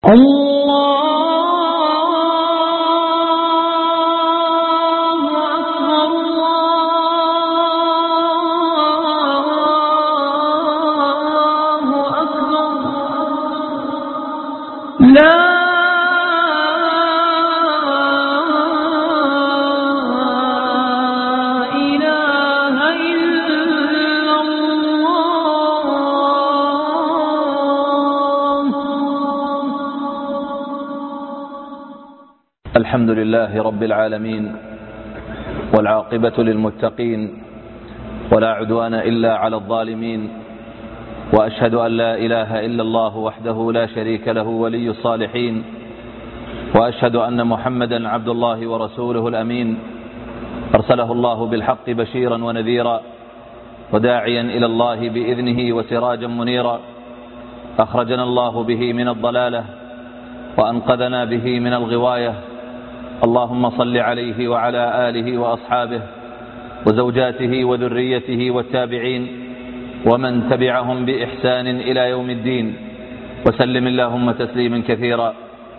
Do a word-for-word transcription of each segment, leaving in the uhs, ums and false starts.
الحمد لله رب العالمين، والعاقبة للمتقين، ولا عدوان إلا على الظالمين، وأشهد أن لا إله إلا الله وحده لا شريك له ولي الصالحين، وأشهد أن محمدا عبد الله ورسوله الأمين، أرسله الله بالحق بشيرا ونذيرا وداعيا إلى الله بإذنه وسراجا منيرا، أخرجنا الله به من الضلالة وأنقذنا به من الغواية. اللهم صل عليه وعلى آله وأصحابه وزوجاته وذريته والتابعين ومن تبعهم بإحسان إلى يوم الدين، وسلم اللهم تسليما كثيرا.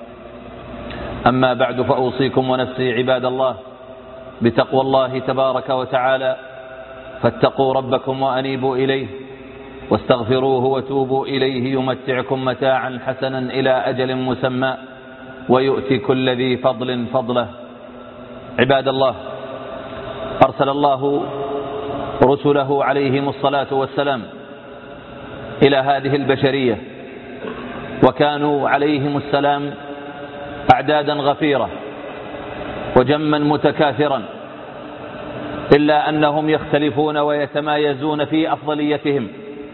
أما بعد، فأوصيكم ونفسي عباد الله بتقوى الله تبارك وتعالى، فاتقوا ربكم وأنيبوا إليه واستغفروه وتوبوا إليه، يمتعكم متاعا حسنا إلى أجل مسمى ويؤتي كل ذي فضل فضله. عباد الله، أرسل الله رسله عليهم الصلاة والسلام إلى هذه البشرية، وكانوا عليهم السلام أعدادا غفيرة وجما متكاثرا، إلا أنهم يختلفون ويتمايزون في أفضليتهم،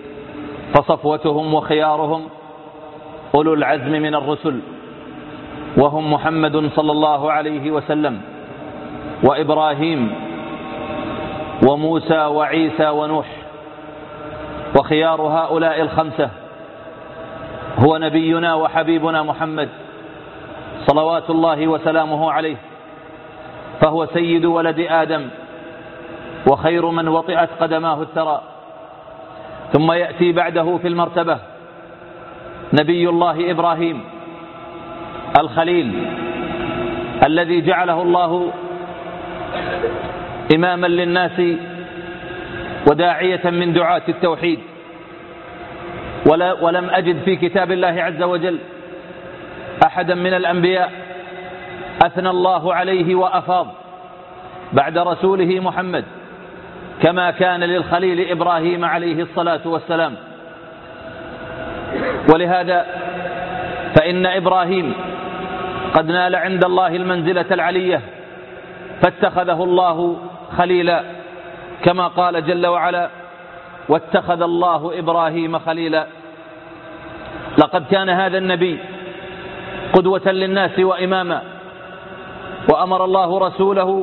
فصفوتهم وخيارهم أولو العزم من الرسل، وهم محمد صلى الله عليه وسلم وإبراهيم وموسى وعيسى ونوح. وخيار هؤلاء الخمسة هو نبينا وحبيبنا محمد صلوات الله وسلامه عليه، فهو سيد ولد آدم وخير من وطئت قدماه الثرى. ثم يأتي بعده في المرتبة نبي الله إبراهيم الخليل، الذي جعله الله إماما للناس وداعية من دعاة التوحيد. ولا ولم أجد في كتاب الله عز وجل أحدا من الأنبياء أثنى الله عليه وأفاض بعد رسوله محمد كما كان للخليل إبراهيم عليه الصلاة والسلام. ولهذا فإن إبراهيم قد نال عند الله المنزلة العلية، فاتخذه الله خليلا، كما قال جل وعلا: واتخذ الله إبراهيم خليلا. لقد كان هذا النبي قدوة للناس وإماما، وأمر الله رسوله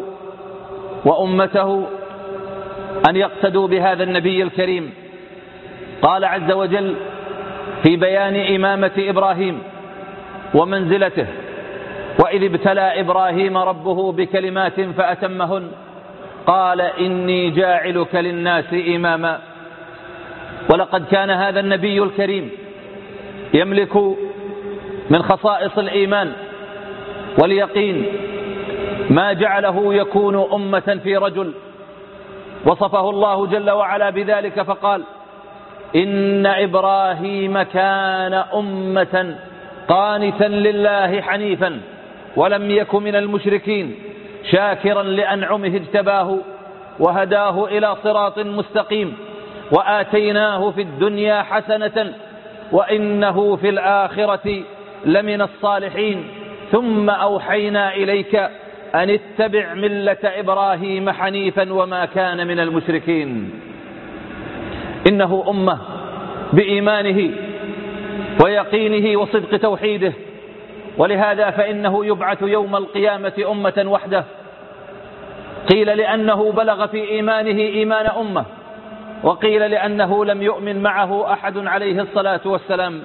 وأمته أن يقتدوا بهذا النبي الكريم. قال عز وجل في بيان إمامة إبراهيم ومنزلته: وإذ ابتلى إبراهيم ربه بكلمات فأتمهن قال إني جاعلك للناس إماما. ولقد كان هذا النبي الكريم يملك من خصائص الإيمان واليقين ما جعله يكون أمة في رجل، وصفه الله جل وعلا بذلك فقال: إن إبراهيم كان أمة قانتا لله حنيفا ولم يك من المشركين شاكرا لأنعمه اجتباه وهداه إلى صراط مستقيم وآتيناه في الدنيا حسنة وإنه في الآخرة لمن الصالحين ثم أوحينا إليك أن اتبع ملة إبراهيم حنيفا وما كان من المشركين. إنه أمة بإيمانه ويقينه وصدق توحيده، ولهذا فإنه يبعث يوم القيامة أمة وحده. قيل لأنه بلغ في إيمانه إيمان أمة، وقيل لأنه لم يؤمن معه أحد عليه الصلاة والسلام.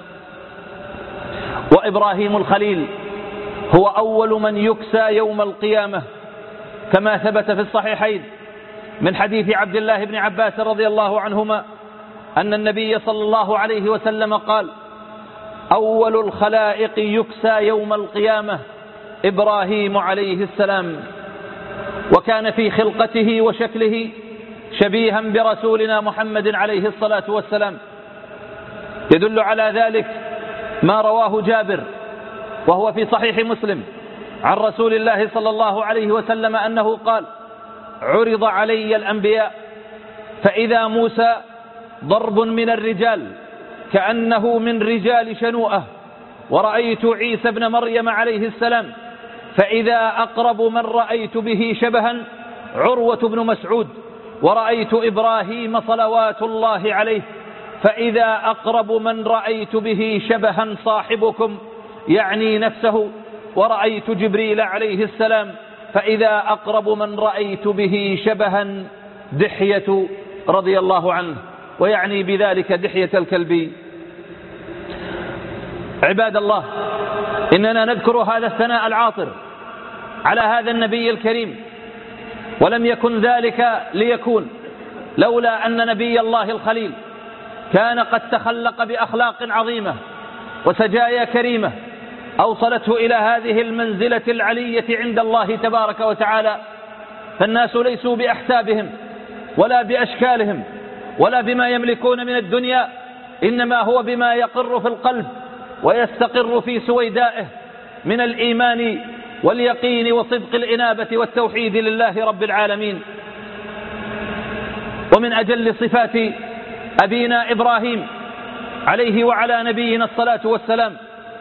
وإبراهيم الخليل هو أول من يكسى يوم القيامة، كما ثبت في الصحيحين من حديث عبد الله بن عباس رضي الله عنهما أن النبي صلى الله عليه وسلم قال: أول الخلائق يكسى يوم القيامة إبراهيم عليه السلام، وكان في خلقته وشكله شبيها برسولنا محمد عليه الصلاة والسلام. يدل على ذلك ما رواه جابر وهو في صحيح مسلم عن رسول الله صلى الله عليه وسلم أنه قال: عرض علي الأنبياء فإذا موسى ضرب من الرجال كأنه من رجال شنوءة، ورأيت عيسى بن مريم عليه السلام فإذا أقرب من رأيت به شبها عروة بن مسعود، ورأيت إبراهيم صلوات الله عليه فإذا أقرب من رأيت به شبها صاحبكم يعني نفسه، ورأيت جبريل عليه السلام فإذا أقرب من رأيت به شبها دحية رضي الله عنه، ويعني بذلك دحية الكلبي. عباد الله، إننا نذكر هذا الثناء العاطر على هذا النبي الكريم، ولم يكن ذلك ليكون لولا أن نبي الله الخليل كان قد تخلق بأخلاق عظيمة وسجايا كريمة أوصلته إلى هذه المنزلة العلية عند الله تبارك وتعالى. فالناس ليسوا بأحسابهم ولا بأشكالهم ولا بما يملكون من الدنيا، إنما هو بما يقر في القلب ويستقر في سويدائه من الإيمان واليقين وصدق الإنابة والتوحيد لله رب العالمين. ومن أجل صفات أبينا إبراهيم عليه وعلى نبينا الصلاة والسلام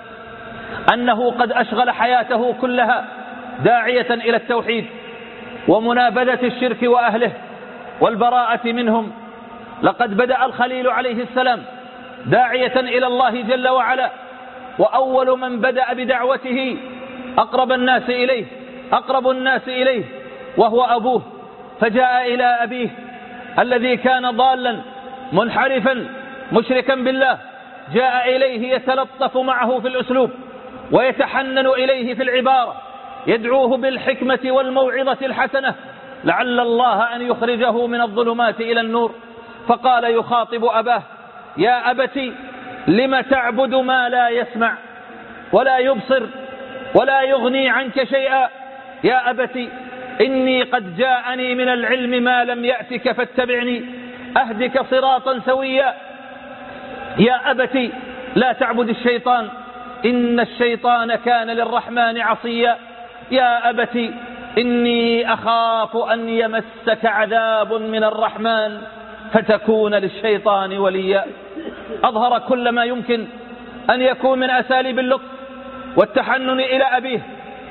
أنه قد أشغل حياته كلها داعية إلى التوحيد ومنابذة الشرك وأهله والبراءة منهم. لقد بدأ الخليل عليه السلام داعية إلى الله جل وعلا، وأول من بدأ بدعوته أقرب الناس إليه أقرب الناس إليه وهو أبوه، فجاء إلى أبيه الذي كان ضالا منحرفا مشركا بالله، جاء إليه يتلطف معه في الأسلوب ويتحنن إليه في العبارة، يدعوه بالحكمة والموعظة الحسنة لعل الله أن يخرجه من الظلمات إلى النور. فقال يخاطب أباه: يا أبت لم تعبد ما لا يسمع ولا يبصر ولا يغني عنك شيئا؟ يا أبت إني قد جاءني من العلم ما لم يأتك فاتبعني أهدك صراطا سويا. يا أبت لا تعبد الشيطان إن الشيطان كان للرحمن عصيا. يا أبت إني أخاف أن يمسك عذاب من الرحمن فتكون للشيطان وليا. أظهر كل ما يمكن أن يكون من أساليب اللطف والتحنن إلى أبيه،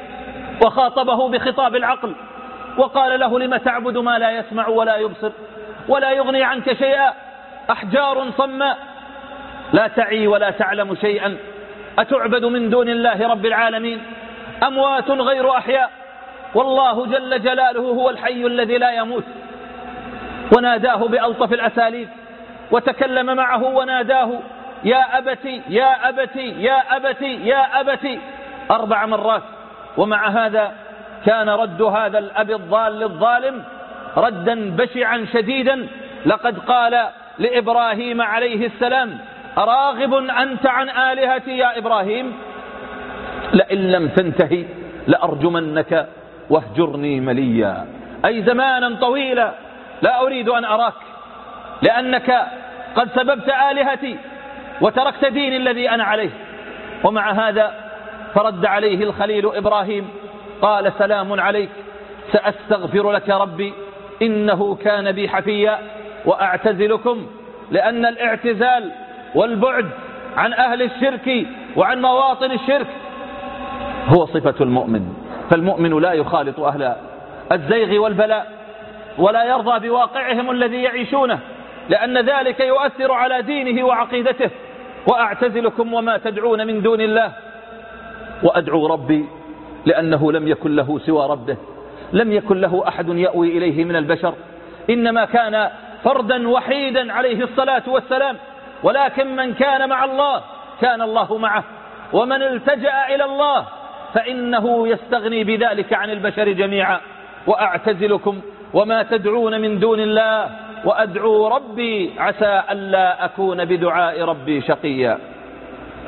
وخاطبه بخطاب العقل وقال له: لم تعبد ما لا يسمع ولا يبصر ولا يغني عنك شيئا؟ أحجار صماء لا تعي ولا تعلم شيئا، أتعبد من دون الله رب العالمين؟ أموات غير أحياء، والله جل جلاله هو الحي الذي لا يموت. وناداه بألطف الأساليب وتكلم معه وناداه: يا أبتي يا أبتي يا أبتي يا أبتي أربع مرات. ومع هذا كان رد هذا الأب الضال الظالم ردا بشعا شديدا. لقد قال لإبراهيم عليه السلام: أراغب أنت عن آلهتي يا إبراهيم؟ لئن لم تنتهي لأرجمنك واهجرني مليا، أي زمانا طويلا لا أريد أن أراك، لأنك قد سببت آلهتي وتركت ديني الذي أنا عليه. ومع هذا فرد عليه الخليل إبراهيم قال: سلام عليك، سأستغفر لك ربي إنه كان بي حفيا، وأعتزلكم. لأن الاعتزال والبعد عن أهل الشرك وعن مواطن الشرك هو صفة المؤمن، فالمؤمن لا يخالط أهل الزيغ والبلاء ولا يرضى بواقعهم الذي يعيشونه، لأن ذلك يؤثر على دينه وعقيدته. وأعتزلكم وما تدعون من دون الله وأدعو ربي، لأنه لم يكن له سوى ربه، لم يكن له أحد يأوي إليه من البشر، إنما كان فردا وحيدا عليه الصلاة والسلام. ولكن من كان مع الله كان الله معه، ومن التجأ إلى الله فإنه يستغني بذلك عن البشر جميعا. وأعتزلكم وما تدعون من دون الله وأدعو ربي عسى ألا أكون بدعاء ربي شقيا.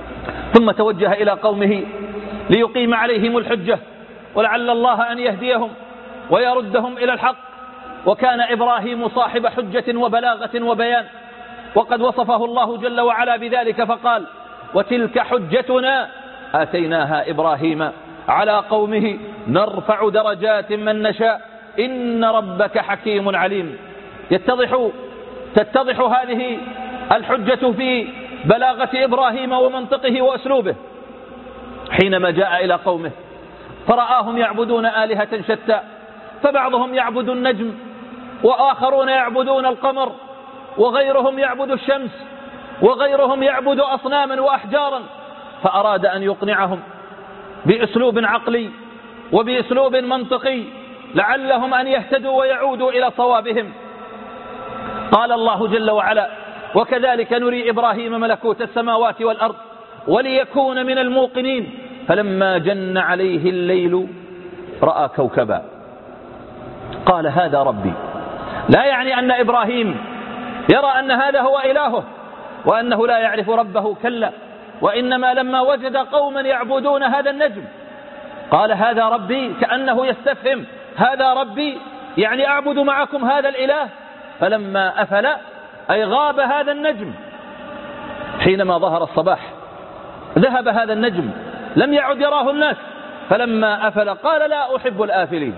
ثم توجه إلى قومه ليقيم عليهم الحجة ولعل الله أن يهديهم ويردهم إلى الحق. وكان إبراهيم صاحب حجة وبلاغة وبيان، وقد وصفه الله جل وعلا بذلك فقال: وتلك حجتنا آتيناها إبراهيم على قومه نرفع درجات من نشاء إن ربك حكيم عليم. يتضح تتضح هذه الحجة في بلاغة إبراهيم ومنطقه وأسلوبه حينما جاء إلى قومه فرآهم يعبدون آلهة شتى، فبعضهم يعبد النجم وآخرون يعبدون القمر وغيرهم يعبد الشمس وغيرهم يعبد أصناما وأحجارا، فأراد أن يقنعهم بأسلوب عقلي وبأسلوب منطقي لعلهم أن يهتدوا ويعودوا إلى صوابهم. قال الله جل وعلا: وكذلك نري إبراهيم ملكوت السماوات والأرض وليكون من الموقنين فلما جن عليه الليل رأى كوكبا قال هذا ربي. لا يعني أن إبراهيم يرى أن هذا هو إلهه وأنه لا يعرف ربه، كلا، وإنما لما وجد قوما يعبدون هذا النجم قال هذا ربي، كأنه يستفهم هذا ربي يعني أعبد معكم هذا الإله. فلما أفل أي غاب هذا النجم حينما ظهر الصباح ذهب هذا النجم لم يعد يراه الناس، فلما أفل قال لا أحب الآفلين.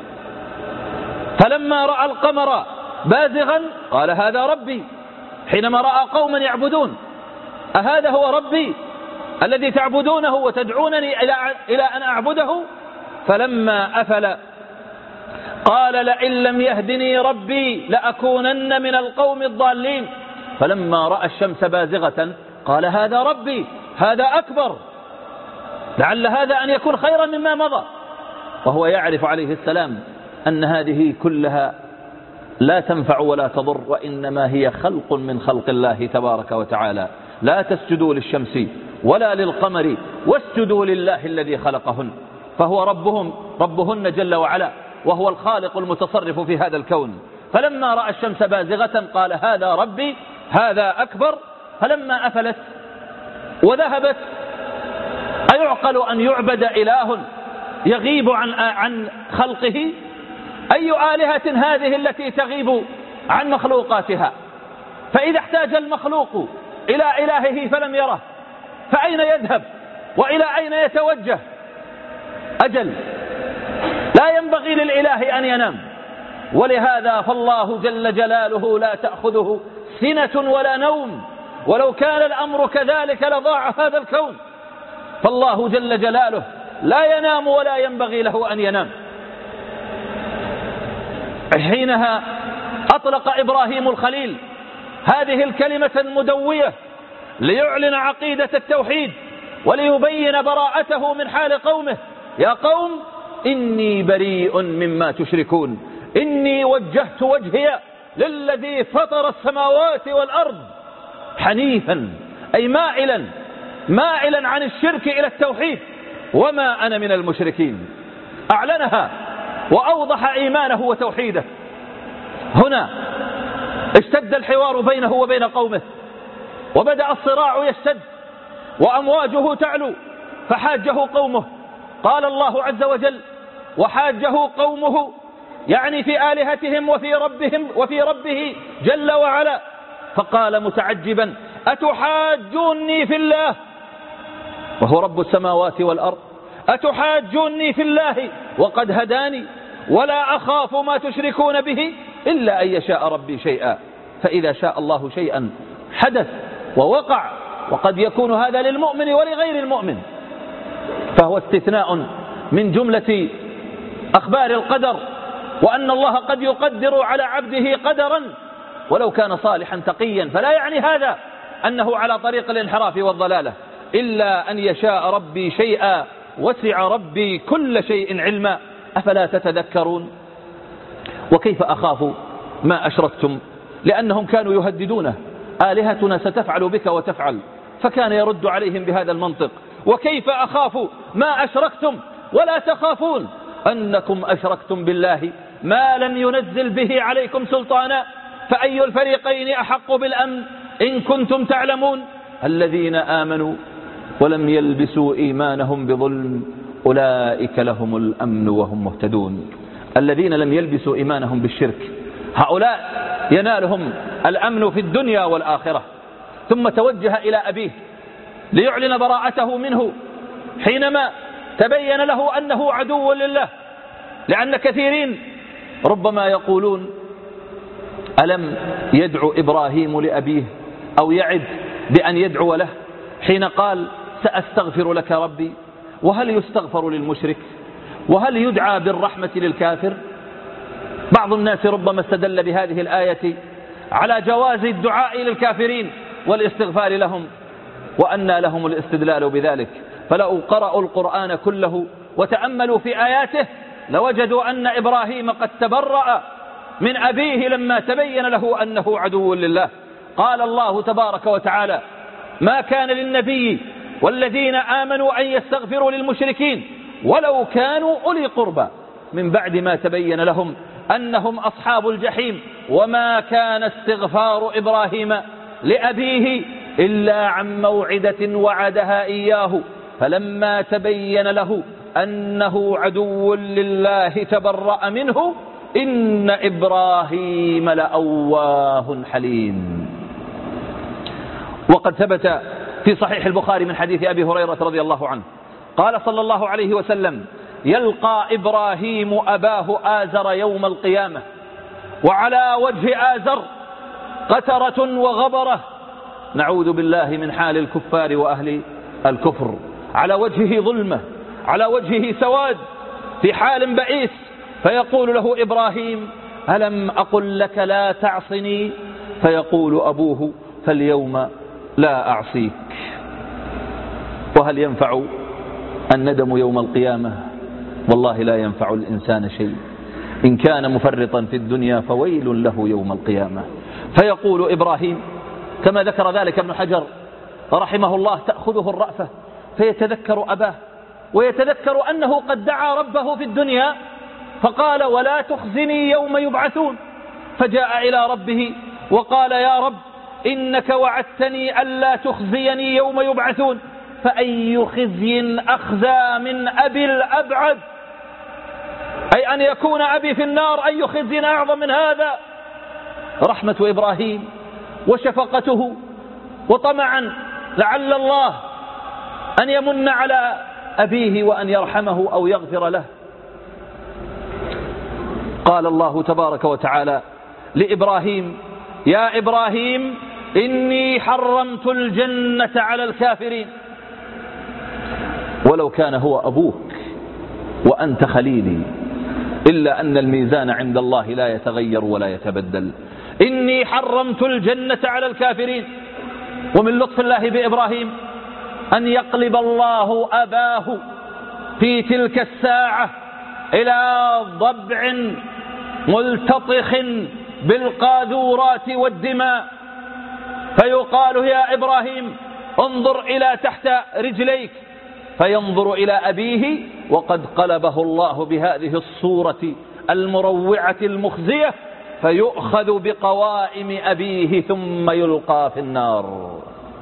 فلما رأى القمر بازغا قال هذا ربي، حينما رأى قوما يعبدون أهذا هو ربي الذي تعبدونه وتدعونني إلى أن أعبده. فلما أفل قال لئن لم يهدني ربي لأكونن من القوم الضالين. فلما رأى الشمس بازغة قال هذا ربي، هذا أكبر، لعل هذا أن يكون خيرا مما مضى. وهو يعرف عليه السلام أن هذه كلها لا تنفع ولا تضر، وإنما هي خلق من خلق الله تبارك وتعالى. لا تسجدوا للشمس ولا للقمر واسجدوا لله الذي خلقهن، فهو ربهم ربهن جل وعلا، وهو الخالق المتصرف في هذا الكون. فلما رأى الشمس بازغة قال هذا ربي، هذا أكبر. فلما أفلت وذهبت أيعقل أن يعبد إله يغيب عن عن خلقه؟ أي آلهة هذه التي تغيب عن مخلوقاتها؟ فإذا احتاج المخلوق إلى إلهه فلم يره فأين يذهب وإلى أين يتوجه؟ أجل لا ينبغي للإله أن ينام، ولهذا فالله جل جلاله لا تأخذه سنة ولا نوم، ولو كان الأمر كذلك لضاع هذا الكون. فالله جل جلاله لا ينام ولا ينبغي له أن ينام. حينها أطلق إبراهيم الخليل هذه الكلمة المدوية ليعلن عقيدة التوحيد وليبين براءته من حال قومه: يا قوم إني بريء مما تشركون، إني وجهت وجهي للذي فطر السماوات والأرض حنيفا، أي مائلا مائلا عن الشرك إلى التوحيد، وما أنا من المشركين. أعلنها وأوضح إيمانه وتوحيده. هنا اشتد الحوار بينه وبين قومه، وبدأ الصراع يشتد وأمواجه تعلو، فحاجه قومه. قال الله عز وجل: وحاجه قومه، يعني في آلهتهم وفي ربهم وفي ربه جل وعلا، فقال متعجبا: أتحاجوني في الله وهو رب السماوات والأرض، أتحاجوني في الله وقد هداني ولا أخاف ما تشركون به إلا أن يشاء ربي شيئا، فإذا شاء الله شيئا حدث ووقع، وقد يكون هذا للمؤمن ولغير المؤمن، فهو استثناء من جملة أخبار القدر، وأن الله قد يقدر على عبده قدرا ولو كان صالحا تقيا، فلا يعني هذا أنه على طريق الانحراف والضلالة، إلا أن يشاء ربي شيئا وسع ربي كل شيء علما، أفلا تتذكرون؟ وكيف أخاف ما أشركتم؟ لأنهم كانوا يهددونه: آلهتنا ستفعل بك وتفعل، فكان يرد عليهم بهذا المنطق: وكيف أخاف ما أشركتم ولا تخافون أنكم أشركتم بالله ما لم ينزل به عليكم سلطانا، فأي الفريقين أحق بالأمن إن كنتم تعلمون؟ الذين آمنوا ولم يلبسوا إيمانهم بظلم أولئك لهم الأمن وهم مهتدون. الذين لم يلبسوا إيمانهم بالشرك هؤلاء ينالهم الأمن في الدنيا والآخرة. ثم توجه إلى أبيه ليعلن براءته منه حينما تبين له أنه عدو لله، لأن كثيرين ربما يقولون ألم يدعو إبراهيم لأبيه أو يعد بأن يدعو له حين قال سأستغفر لك ربي؟ وهل يستغفر للمشرك؟ وهل يدعى بالرحمة للكافر؟ بعض الناس ربما استدل بهذه الآية على جواز الدعاء للكافرين والاستغفار لهم، وأنى لهم الاستدلال بذلك. فلو قرأوا القرآن كله وتأملوا في آياته لوجدوا أن إبراهيم قد تبرأ من أبيه لما تبين له أنه عدو لله. قال الله تبارك وتعالى ما كان للنبي والذين آمنوا أن يستغفروا للمشركين ولو كانوا أولي قربى من بعد ما تبين لهم أنهم أصحاب الجحيم. وما كان استغفار إبراهيم لأبيه إلا عن موعدة وعدها إياه فلما تبين له أنه عدو لله تبرأ منه إن إبراهيم لأواه حليم. وقد ثبت في صحيح البخاري من حديث أبي هريرة رضي الله عنه قال صلى الله عليه وسلم يلقى إبراهيم أباه آزر يوم القيامة وعلى وجه آزر قترة وغبرة، نعوذ بالله من حال الكفار وأهل الكفر، على وجهه ظلمة، على وجهه سواد، في حال بئيس. فيقول له إبراهيم ألم أقل لك لا تعصني؟ فيقول أبوه فاليوم لا أعصيك. وهل ينفع الندم يوم القيامة؟ والله لا ينفع الإنسان شيء. إن كان مفرطا في الدنيا فويل له يوم القيامة. فيقول إبراهيم كما ذكر ذلك ابن حجر رحمه الله تأخذه الرأفة فيتذكر أباه ويتذكر أنه قد دعا ربه في الدنيا فقال ولا تخزني يوم يبعثون، فجاء إلى ربه وقال يا رب إنك وعدتني ألا تخزيني يوم يبعثون، فأي خزي أخزى من أبي الأبعد، أي أن يكون أبي في النار، أي خزي أعظم من هذا. رحمة إبراهيم وشفقته وطمعا لعل الله أن يمن على أبيه وأن يرحمه أو يغفر له. قال الله تبارك وتعالى لإبراهيم يا إبراهيم إني حرمت الجنة على الكافرين. ولو كان هو أبوك وأنت خليلي إلا أن الميزان عند الله لا يتغير ولا يتبدل. إني حرمت الجنة على الكافرين. ومن لطف الله بإبراهيم أن يقلب الله أباه في تلك الساعة إلى ضبع ملتطخ بالقاذورات والدماء، فيقال يا إبراهيم انظر إلى تحت رجليك، فينظر إلى أبيه وقد قلبه الله بهذه الصورة المروعة المخزية، فيؤخذ بقوائم أبيه ثم يلقى في النار.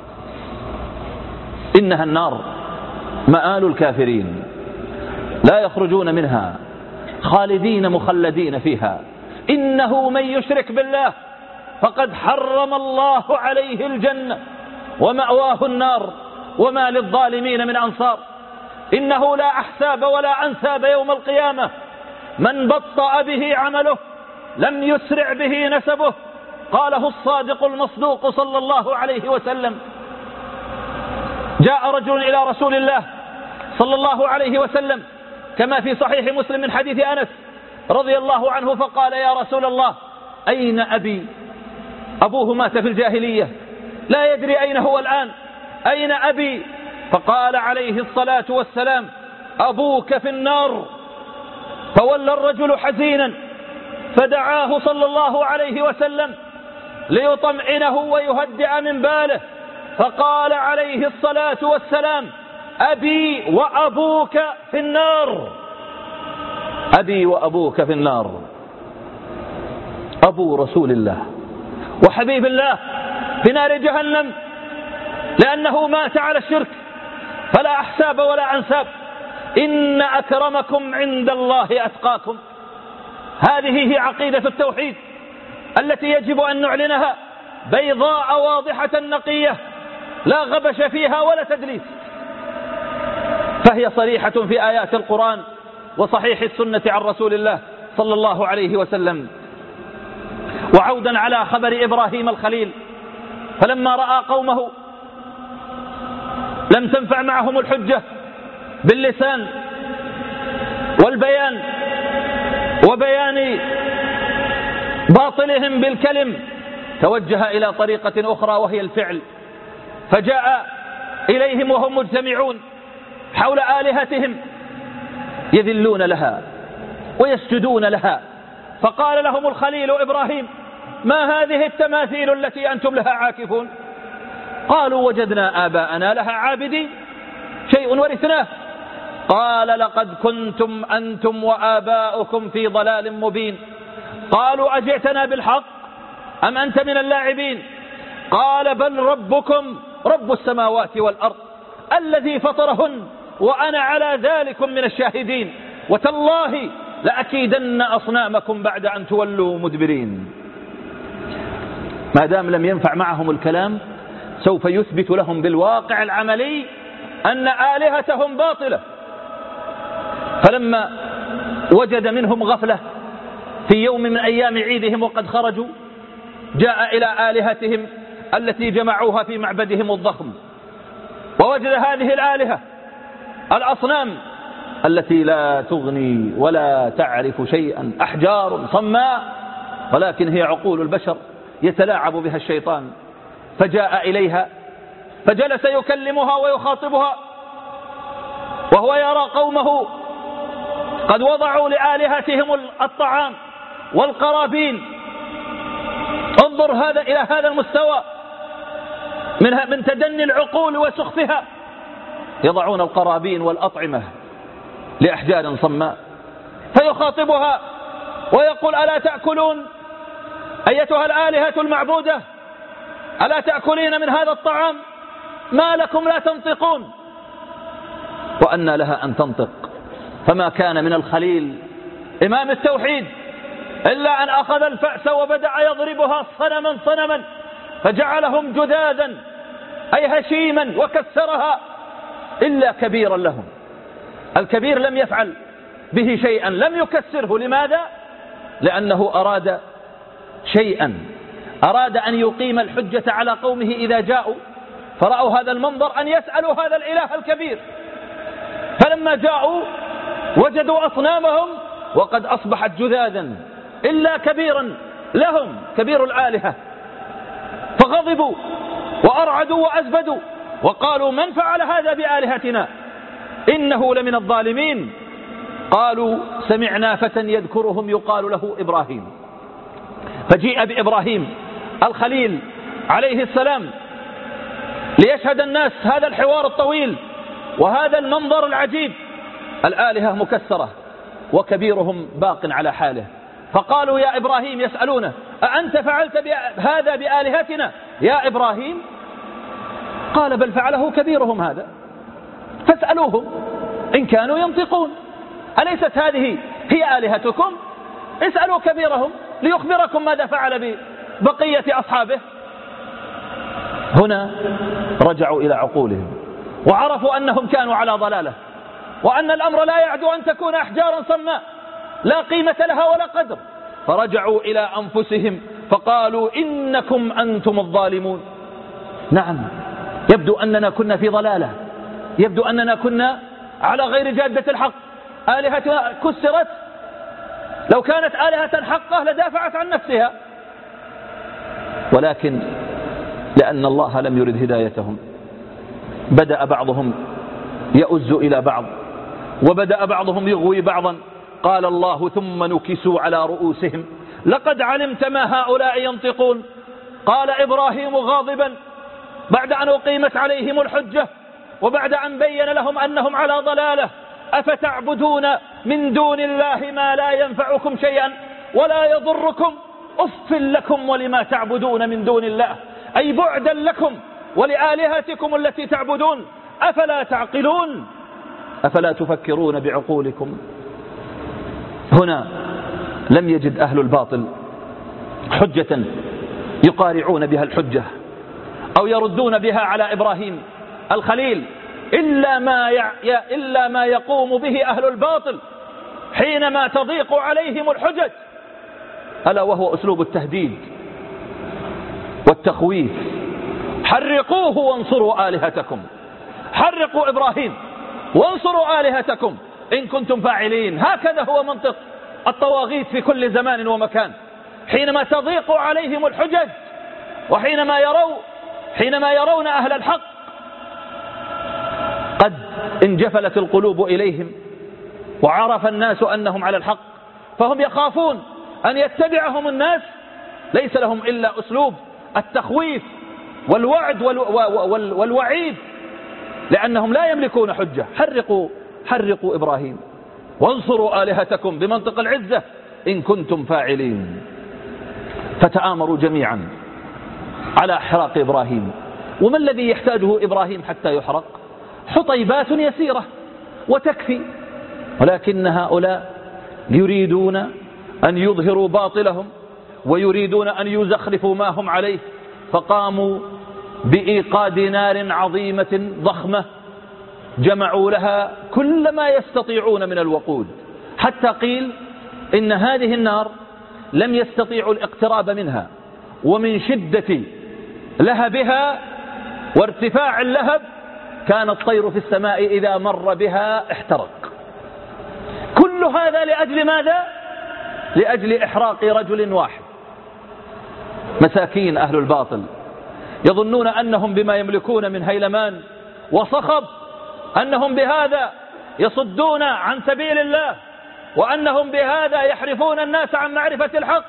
إنها النار مآل الكافرين لا يخرجون منها، خالدين مخلدين فيها. إنه من يشرك بالله فقد حرم الله عليه الجنة ومأواه النار وما للظالمين من أنصار. إنه لا أحساب ولا أنساب يوم القيامة. من بطأ به عمله لم يسرع به نسبه، قاله الصادق المصدوق صلى الله عليه وسلم. جاء رجل إلى رسول الله صلى الله عليه وسلم كما في صحيح مسلم من حديث أنس رضي الله عنه فقال يا رسول الله أين أبي؟ أبوه مات في الجاهلية لا يدري أين هو الآن، أين أبي؟ فقال عليه الصلاة والسلام أبوك في النار. فولى الرجل حزينا فدعاه صلى الله عليه وسلم ليطمئنه ويهدئ من باله، فقال عليه الصلاة والسلام أبي وأبوك في النار. أبي وأبوك في النار. أبو رسول الله وحبيب الله في نار جهنم لأنه مات على الشرك فلا أحساب ولا أنساب، إن أكرمكم عند الله أتقاكم. هذه هي عقيدة التوحيد التي يجب أن نعلنها بيضاء واضحة نقية لا غبش فيها ولا تدليس، فهي صريحة في آيات القرآن وصحيح السنة عن رسول الله صلى الله عليه وسلم. وعودا على خبر إبراهيم الخليل، فلما رأى قومه لم تنفع معهم الحجة باللسان والبيان وبيان باطلهم بالكلم، توجه إلى طريقة أخرى وهي الفعل، فجاء إليهم وهم مجتمعون حول آلهتهم يذلون لها ويسجدون لها، فقال لهم الخليل إبراهيم: ما هذه التماثيل التي أنتم لها عاكفون؟ قالوا: وجدنا آباءنا لها عابدين، شيء ورثناه. قال: لقد كنتم أنتم وآباؤكم في ضلال مبين. قالوا: أجئتنا بالحق أم أنت من اللاعبين؟ قال: بل ربكم رب السماوات والأرض الذي فطرهن وأنا على ذلك من الشاهدين، وتالله لأكيدن أصنامكم بعد أن تولوا مدبرين. ما دام لم ينفع معهم الكلام سوف يثبت لهم بالواقع العملي أن آلهتهم باطلة. فلما وجد منهم غفلة في يوم من أيام عيدهم وقد خرجوا، جاء إلى آلهتهم التي جمعوها في معبدهم الضخم، ووجد هذه الآلهة الأصنام التي لا تغني ولا تعرف شيئا، أحجار صماء، ولكن هي عقول البشر يتلاعب بها الشيطان. فجاء إليها فجلس يكلمها ويخاطبها وهو يرى قومه قد وضعوا لآلهتهم الطعام والقرابين. انظر هذا إلى هذا المستوى من من تدني العقول وسخفها، يضعون القرابين والأطعمة لأحجار صماء. فيخاطبها ويقول: ألا تأكلون أيتها الآلهة المعبودة؟ ألا تأكلين من هذا الطعام؟ ما لكم لا تنطقون؟ وأنى لها أن تنطق. فما كان من الخليل إمام التوحيد إلا أن أخذ الفأس وبدأ يضربها صنما صنما، فجعلهم جذاذا أي هشيما، وكسرها إلا كبيرا لهم. الكبير لم يفعل به شيئا، لم يكسره. لماذا؟ لأنه أراد شيئا، أراد أن يقيم الحجة على قومه إذا جاءوا فرأوا هذا المنظر أن يسألوا هذا الإله الكبير. فلما جاءوا وجدوا أصنامهم وقد أصبحت جذاذا إلا كبيرا لهم، كبير الآلهة، فغضبوا وأرعدوا وأزبدوا وقالوا: من فعل هذا بآلهتنا؟ إنه لمن الظالمين. قالوا: سمعنا فتى يذكرهم يقال له إبراهيم. فجيء بإبراهيم الخليل عليه السلام ليشهد الناس هذا الحوار الطويل وهذا المنظر العجيب. الآلهة مكسرة وكبيرهم باق على حاله. فقالوا: يا إبراهيم، يسألونه: أأنت فعلت هذا بآلهتنا يا إبراهيم؟ قال: بل فعله كبيرهم هذا، فاسألوهم إن كانوا ينطقون. أليست هذه هي آلهتكم؟ اسألوا كبيرهم ليخبركم ماذا فعل ببقية أصحابه. هنا رجعوا إلى عقولهم وعرفوا أنهم كانوا على ضلالة، وأن الأمر لا يعدو أن تكون أحجارا صماء لا قيمة لها ولا قدر. فرجعوا إلى أنفسهم فقالوا: إنكم أنتم الظالمون. نعم، يبدو أننا كنا في ضلالة، يبدو أننا كنا على غير جادة الحق. آلهتنا كسرت، لو كانت آلهة حقة لدافعت عن نفسها، ولكن لأن الله لم يرد هدايتهم بدأ بعضهم يؤز إلى بعض، وبدأ بعضهم يغوي بعضا. قال الله: ثم نكسوا على رؤوسهم لقد علمت ما هؤلاء ينطقون. قال إبراهيم غاضبا بعد أن أقيمت عليهم الحجة وبعد أن بين لهم أنهم على ضلالة: أفتعبدون من دون الله ما لا ينفعكم شيئا ولا يضركم؟ أف لكم ولما تعبدون من دون الله، أي بعدا لكم ولآلهتكم التي تعبدون. أفلا تعقلون أفلا تفكرون بعقولكم. هنا لم يجد أهل الباطل حجة يقارعون بها الحجة أو يردون بها على إبراهيم الخليل إلا ما, يع... إلا ما يقوم به أهل الباطل حينما تضيق عليهم الحجج، ألا وهو أسلوب التهديد والتخويف. حرقوه وانصروا آلهتكم، حرقوا إبراهيم وانصروا آلهتكم إن كنتم فاعلين. هكذا هو منطق الطواغيت في كل زمان ومكان، حينما تضيق عليهم الحجج وحينما يروا حينما يرون أهل الحق قد انجفلت القلوب إليهم وعرف الناس أنهم على الحق، فهم يخافون أن يتبعهم الناس، ليس لهم إلا أسلوب التخويف والوعد والوعيد، لأنهم لا يملكون حجة. حرقوا حرقوا إبراهيم وانصروا آلهتكم بمنطق العزة إن كنتم فاعلين. فتآمروا جميعا على إحراق إبراهيم. وما الذي يحتاجه إبراهيم حتى يحرق؟ حطيبات يسيرة وتكفي، ولكن هؤلاء يريدون أن يظهروا باطلهم ويريدون أن يزخرفوا ما هم عليه، فقاموا بإيقاد نار عظيمة ضخمة جمعوا لها كل ما يستطيعون من الوقود، حتى قيل إن هذه النار لم يستطيعوا الاقتراب منها، ومن شدة لهبها وارتفاع اللهب كان الطير في السماء إذا مر بها احترق. كل هذا لأجل ماذا؟ لأجل إحراق رجل واحد. مساكين أهل الباطل يظنون أنهم بما يملكون من هيلمان وصخب أنهم بهذا يصدون عن سبيل الله، وأنهم بهذا يحرفون الناس عن معرفة الحق.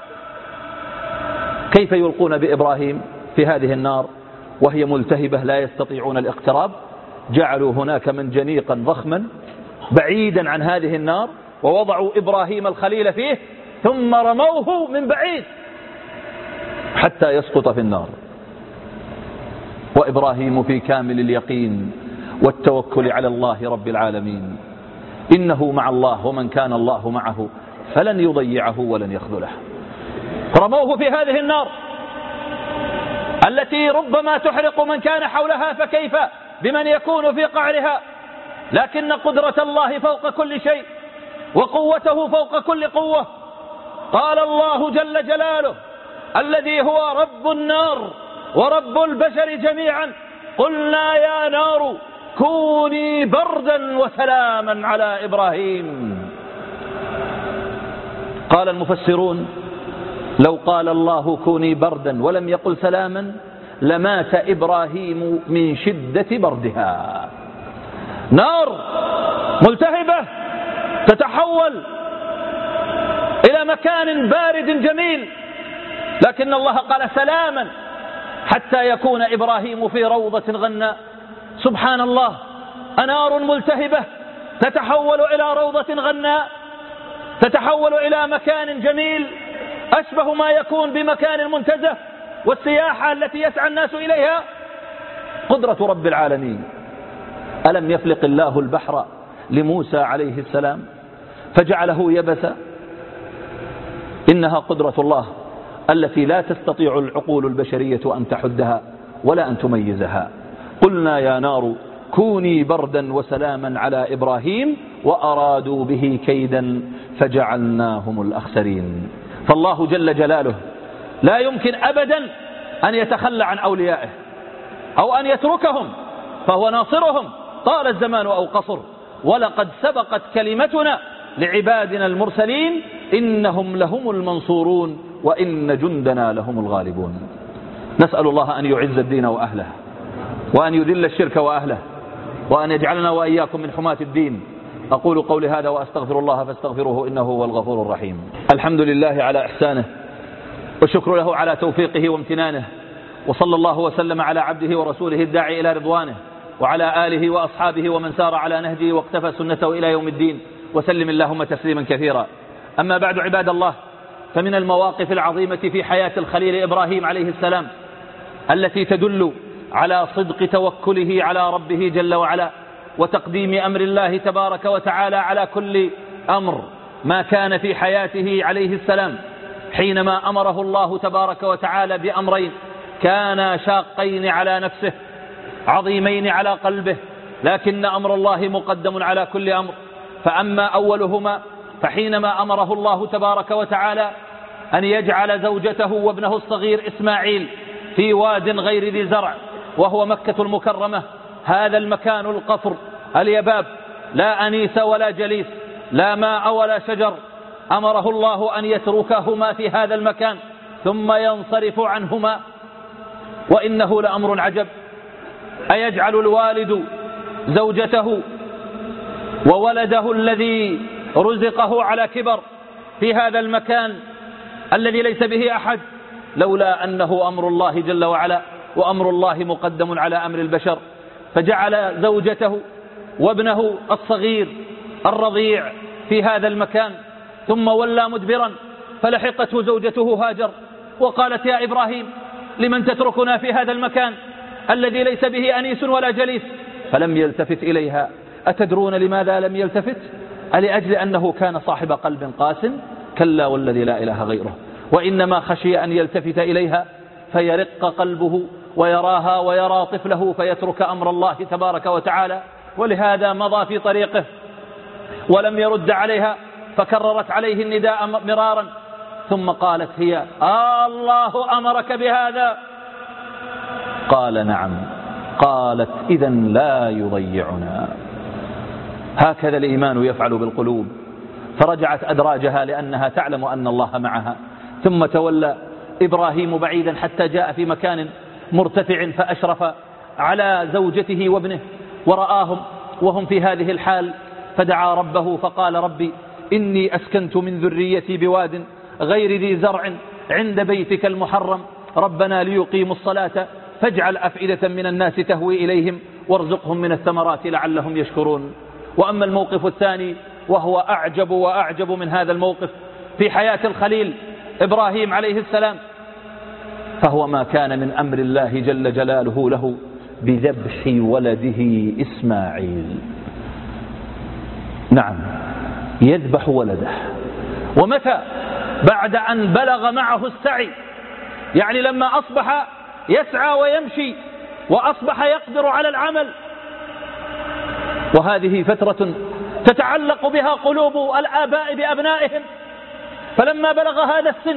كيف يلقون بإبراهيم في هذه النار وهي ملتهبة لا يستطيعون الاقتراب؟ جعلوا هناك منجنيقا ضخما بعيدا عن هذه النار ووضعوا إبراهيم الخليل فيه ثم رموه من بعيد حتى يسقط في النار. وإبراهيم في كامل اليقين والتوكل على الله رب العالمين، إنه مع الله ومن كان الله معه فلن يضيعه ولن يخذله. رموه في هذه النار التي ربما تحرق من كان حولها، فكيف بمن يكون في قعرها؟ لكن قدرة الله فوق كل شيء وقوته فوق كل قوة. قال الله جل جلاله الذي هو رب النار ورب البشر جميعا: قلنا يا نار كوني بردا وسلاما على إبراهيم. قال المفسرون: لو قال الله كوني بردا ولم يقل سلاما لمات إبراهيم من شدة بردها. نار ملتهبة تتحول إلى مكان بارد جميل، لكن الله قال سلاما حتى يكون إبراهيم في روضة غناء. سبحان الله، أنار ملتهبة تتحول إلى روضة غناء، تتحول إلى مكان جميل أشبه ما يكون بمكان المنتزه والسياحة التي يسعى الناس إليها. قدرة رب العالمين. ألم يفلق الله البحر لموسى عليه السلام فجعله يبسا؟ إنها قدرة الله التي لا تستطيع العقول البشرية أن تحدها ولا أن تميزها. قلنا يا نار كوني بردا وسلاما على إبراهيم وأرادوا به كيدا فجعلناهم الأخسرين. فالله جل جلاله لا يمكن أبدا أن يتخلى عن أوليائه أو أن يتركهم، فهو ناصرهم طال الزمان أو قصر. ولقد سبقت كلمتنا لعبادنا المرسلين إنهم لهم المنصورون وإن جندنا لهم الغالبون. نسأل الله أن يعز الدين وأهله وأن يذل الشرك وأهله وأن يجعلنا وإياكم من حماة الدين. أقول قولي هذا وأستغفر الله فاستغفروه إنه هو الغفور الرحيم. الحمد لله على إحسانه والشكر له على توفيقه وامتنانه، وصلى الله وسلم على عبده ورسوله الداعي إلى رضوانه وعلى آله وأصحابه ومن سار على نهجه واقتفى سنته إلى يوم الدين، وسلم اللهم تسليما كثيرا. أما بعد عباد الله، فمن المواقف العظيمة في حياة الخليل إبراهيم عليه السلام التي تدل على صدق توكله على ربه جل وعلا وتقديم أمر الله تبارك وتعالى على كل أمر. ما كان في حياته عليه السلام حينما أمره الله تبارك وتعالى بأمرين كان شاقين على نفسه عظيمين على قلبه، لكن أمر الله مقدم على كل أمر. فأما أولهما فحينما أمره الله تبارك وتعالى أن يجعل زوجته وابنه الصغير إسماعيل في واد غير ذي زرع وهو مكة المكرمة، هذا المكان القفر اليباب، لا أنيس ولا جليس، لا ماء ولا شجر، أمره الله أن يتركهما في هذا المكان ثم ينصرف عنهما. وإنه لأمر عجب، أيجعل الوالد زوجته وولده الذي رزقه على كبر في هذا المكان الذي ليس به أحد، لولا أنه أمر الله جل وعلا وأمر الله مقدم على أمر البشر، فجعل زوجته وابنه الصغير الرضيع في هذا المكان، ثم ولى مدبرا فلحقته زوجته هاجر وقالت: يا إبراهيم لمن تتركنا في هذا المكان الذي ليس به أنيس ولا جليس؟ فلم يلتفت إليها. أتدرون لماذا لم يلتفت؟ لأجل أنه كان صاحب قلب قاس، كلا والذي لا إله غيره، وإنما خشي أن يلتفت إليها فيرق قلبه ويراها ويرى طفله فيترك أمر الله تبارك وتعالى، ولهذا مضى في طريقه ولم يرد عليها، فكررت عليه النداء مرارا، ثم قالت هي: آه الله أمرك بهذا؟ قال: نعم. قالت: إذن لا يضيعنا. هكذا الإيمان يفعل بالقلوب. فرجعت أدراجها لأنها تعلم أن الله معها. ثم تولى إبراهيم بعيدا حتى جاء في مكان مرتفع فأشرف على زوجته وابنه ورآهم وهم في هذه الحال، فدعا ربه فقال: ربي إني أسكنت من ذريتي بواد غير ذي زرع عند بيتك المحرم ربنا ليقيموا الصلاة فاجعل أفئدة من الناس تهوي إليهم وارزقهم من الثمرات لعلهم يشكرون. وأما الموقف الثاني وهو أعجب وأعجب من هذا الموقف في حياة الخليل إبراهيم عليه السلام، فهو ما كان من أمر الله جل جلاله له بذبح ولده إسماعيل. نعم، يذبح ولده. ومتى؟ بعد أن بلغ معه السعي، يعني لما أصبح يسعى ويمشي وأصبح يقدر على العمل. وهذه فترة تتعلق بها قلوب الآباء بأبنائهم. فلما بلغ هذا السن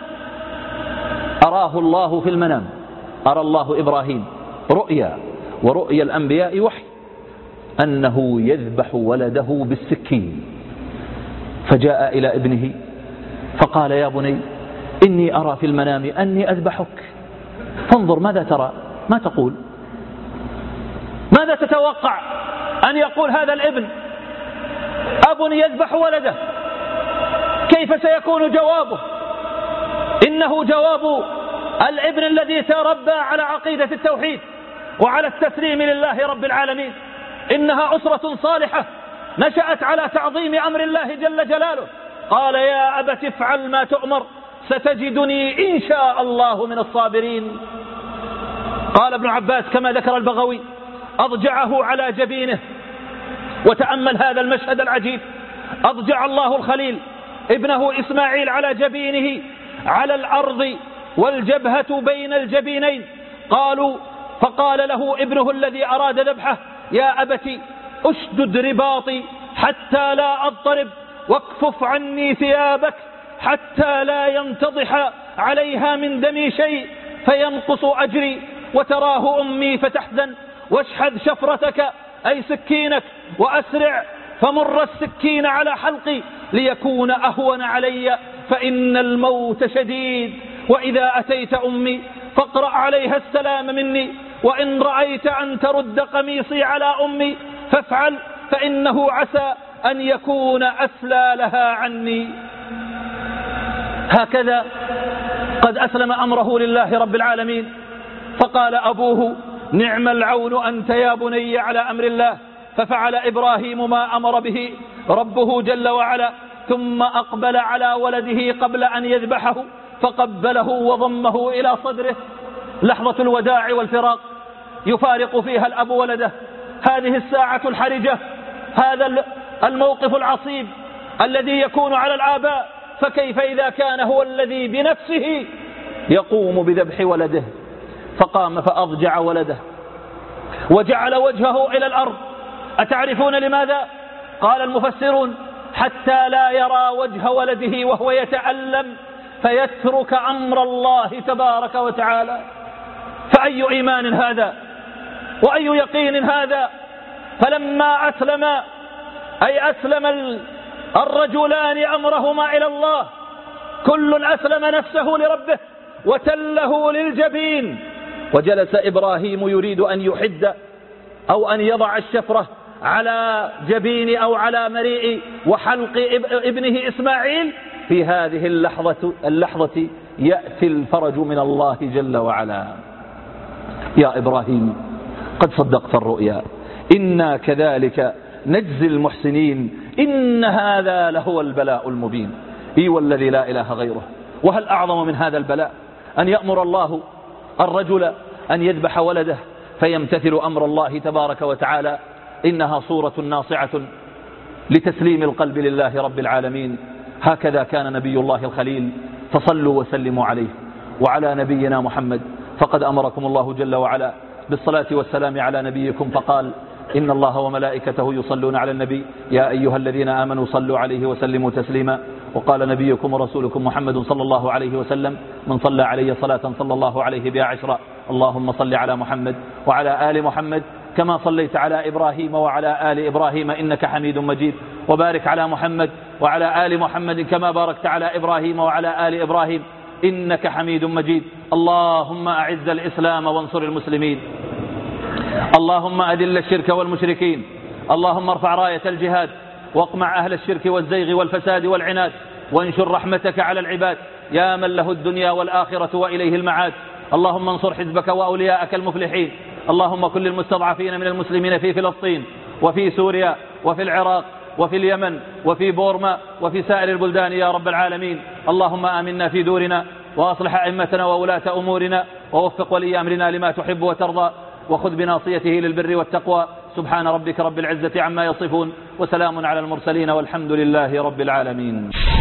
أراه الله في المنام، أرى الله إبراهيم رؤيا، ورؤيا الأنبياء وحي، أنه يذبح ولده بالسكين. فجاء إلى ابنه فقال: يا بني إني أرى في المنام أني أذبحك، فانظر ماذا ترى، ما تقول، ماذا تتوقع أن يقول هذا الابن؟ أب يذبح ولده، كيف سيكون جوابه؟ إنه جواب الابن الذي تربى على عقيدة التوحيد وعلى التسليم لله رب العالمين. إنها أسرة صالحة نشأت على تعظيم أمر الله جل جلاله. قال: يا أبت افعل ما تؤمر ستجدني إن شاء الله من الصابرين. قال ابن عباس كما ذكر البغوي: أضجعه على جبينه. وتأمل هذا المشهد العجيب، أضجع الله الخليل ابنه إسماعيل على جبينه على الأرض والجبهة بين الجبينين. قالوا فقال له ابنه الذي أراد ذبحه: يا أبت أشدد رباطي حتى لا أضطرب، واكفف عني ثيابك حتى لا ينتضح عليها من دمي شيء فينقص أجري وتراه أمي فتحزن، واشحذ شفرتك أي سكينك وأسرع فمر السكين على حلقي ليكون أهون علي فإن الموت شديد، وإذا أتيت أمي فاقرأ عليها السلام مني، وإن رأيت أن ترد قميصي على أمي فافعل فإنه عسى أن يكون أسلى لها عني. هكذا قد أسلم أمره لله رب العالمين. فقال أبوه: نعم العون أنت يا بني على أمر الله. ففعل إبراهيم ما أمر به ربه جل وعلا، ثم أقبل على ولده قبل أن يذبحه فقبله وضمه إلى صدره. لحظة الوداع والفراق، يفارق فيها الأب ولده، هذه الساعة الحرجة، هذا الموقف العصيب الذي يكون على الآباء، فكيف إذا كان هو الذي بنفسه يقوم بذبح ولده؟ فقام فأضجع ولده وجعل وجهه إلى الأرض. أتعرفون لماذا؟ قال المفسرون: حتى لا يرى وجه ولده وهو يتألم فيترك أمر الله تبارك وتعالى. فأي إيمان هذا وأي يقين هذا؟ فلما أسلم، أي أسلم الرجلان أمرهما إلى الله، كل أسلم نفسه لربه وتله للجبين، وجلس إبراهيم يريد أن يحد أو أن يضع الشفرة على جبين أو على مريء وحلق ابنه إسماعيل. في هذه اللحظة, اللحظة يأتي الفرج من الله جل وعلا: يا إبراهيم قد صدقت الرؤيا، إنا كذلك نجزي المحسنين، إن هذا لهو البلاء المبين. إي والذي لا إله غيره. وهل أعظم من هذا البلاء أن يأمر الله الرجل أن يذبح ولده فيمتثل أمر الله تبارك وتعالى؟ إنها صورة ناصعة لتسليم القلب لله رب العالمين. هكذا كان نبي الله الخليل، فصلوا وسلموا عليه وعلى نبينا محمد. فقد أمركم الله جل وعلا بالصلاة والسلام على نبيكم، فقال: إن الله وملائكته يصلون على النبي يا أيها الذين آمنوا صلوا عليه وسلموا تسليما. وقال نبيكم ورسولكم محمد صلى الله عليه وسلم: من صلى علي صلاة صلى الله عليه بها عشرا. اللهم صل على محمد وعلى آل محمد كما صليت على إبراهيم وعلى آل إبراهيم إنك حميد مجيد، وبارك على محمد وعلى آل محمد كما باركت على إبراهيم وعلى آل إبراهيم إنك حميد مجيد. اللهم أعز الإسلام وانصر المسلمين، اللهم أذل الشرك والمشركين، اللهم ارفع راية الجهاد واقمع أهل الشرك والزيغ والفساد والعناد، وانشر رحمتك على العباد يا من له الدنيا والآخرة وإليه المعاد. اللهم انصر حزبك وأولياءك المفلحين. اللهم كن للمستضعفين من المسلمين في فلسطين وفي سوريا وفي العراق وفي اليمن وفي بورما وفي سائر البلدان يا رب العالمين. اللهم آمنا في دورنا وأصلح أئمتنا وولاة أمورنا، ووفق ولي أمرنا لما تحب وترضى، وخذ بناصيته للبر والتقوى. سبحان ربك رب العزة عما يصفون، وسلام على المرسلين، والحمد لله رب العالمين.